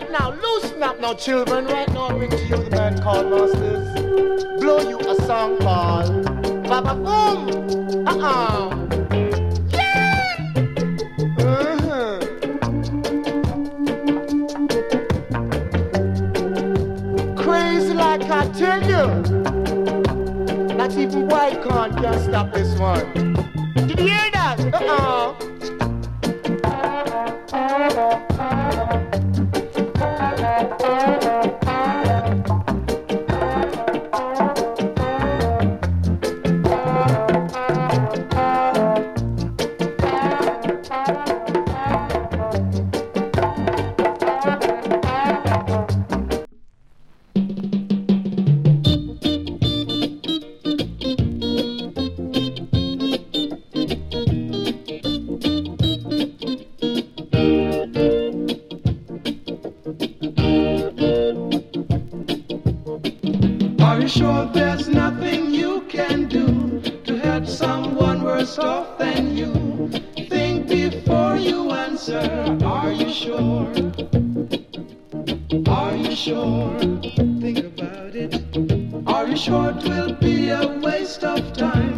Right now, loosen up now, children. Right now, I bring to you the man called Masters. Blow you a song called Baba Boom. Yeah. Crazy like I tell you. Not even white corn can stop this one. Did you hear that? Are you sure there's nothing you can do to help someone worse off than you? Think before you answer. Are you sure? Are you sure? Think about it. Are you sure it will be a waste of time